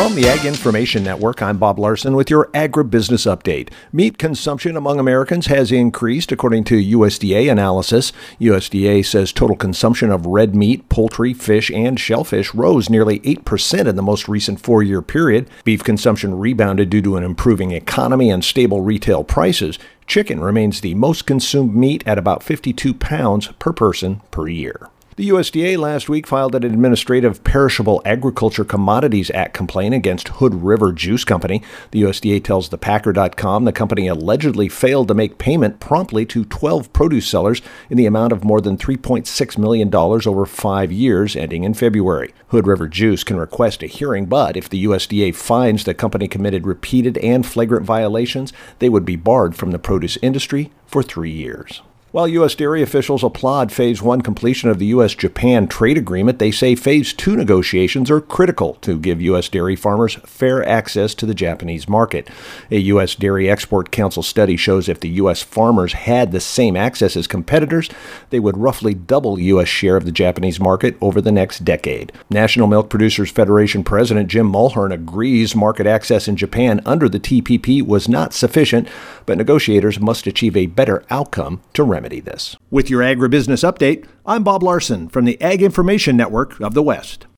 From the Ag Information Network, I'm Bob Larson with your agribusiness update. Meat consumption among Americans has increased according to USDA analysis. USDA says total consumption of red meat, poultry, fish, and shellfish rose nearly 8% in the most recent 4-year period. Beef consumption rebounded due to an improving economy and stable retail prices. Chicken remains the most consumed meat at about 52 pounds per person per year. The USDA last week filed an Administrative Perishable Agriculture Commodities Act complaint against Hood River Juice Company. The USDA tells thepacker.com the company allegedly failed to make payment promptly to 12 produce sellers in the amount of more than $3.6 million over 5 years, ending in February. Hood River Juice can request a hearing, but if the USDA finds the company committed repeated and flagrant violations, they would be barred from the produce industry for 3 years. While U.S. dairy officials applaud Phase 1 completion of the U.S.-Japan trade agreement, they say Phase 2 negotiations are critical to give U.S. dairy farmers fair access to the Japanese market. A U.S. Dairy Export Council study shows if the U.S. farmers had the same access as competitors, they would roughly double U.S. share of the Japanese market over the next decade. National Milk Producers Federation President Jim Mulhern agrees market access in Japan under the TPP was not sufficient, but negotiators must achieve a better outcome to remedy this. With your agribusiness update, I'm Bob Larson from the Ag Information Network of the West.